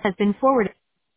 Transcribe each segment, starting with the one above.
has been forwarded.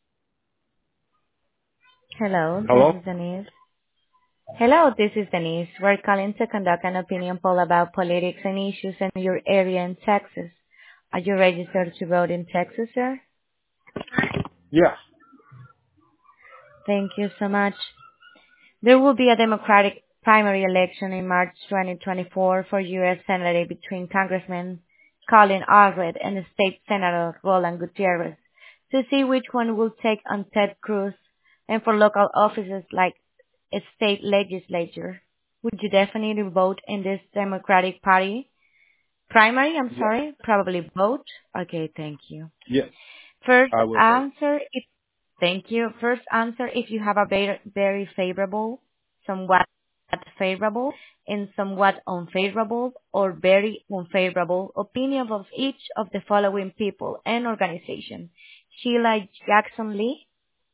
Hello, this Hello? is Denise. Hello, this is Denise. We're calling to conduct an opinion poll about politics and issues in your area in Texas. Are you registered to vote in Texas, sir? Yes. Thank you so much. There will be a Democratic primary election in March 2024 for U.S. Senator between Congressman Colin Allred and State Senator Roland Gutierrez to see which one will take on Ted Cruz, and for local offices like a state legislature. Would you definitely vote in this Democratic Party primary? I'm Yes. sorry, probably vote. Okay, thank you. Yes. First I will vote. answer if Thank you. First answer if you have a very favorable, somewhat favorable, and somewhat unfavorable or very unfavorable opinion of each of the following people and organization. Sheila Jackson Lee,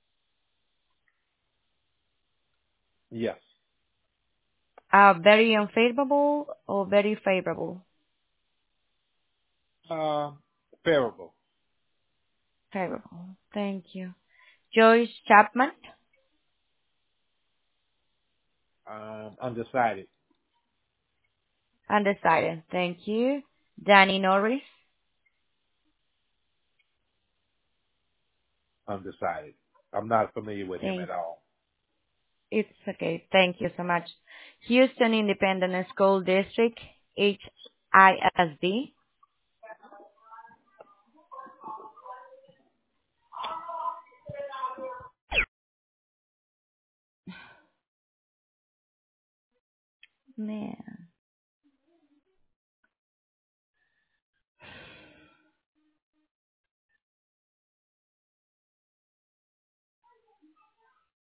Yes. very unfavorable or very favorable? Uh, Favorable. Favorable. Thank you. Joyce Chapman, Undecided. undecided. Thank you. Danny Norris. Undecided. I'm not familiar with him Thank at all. It's okay. Thank you so much. Houston Independent School District, HISD. Man.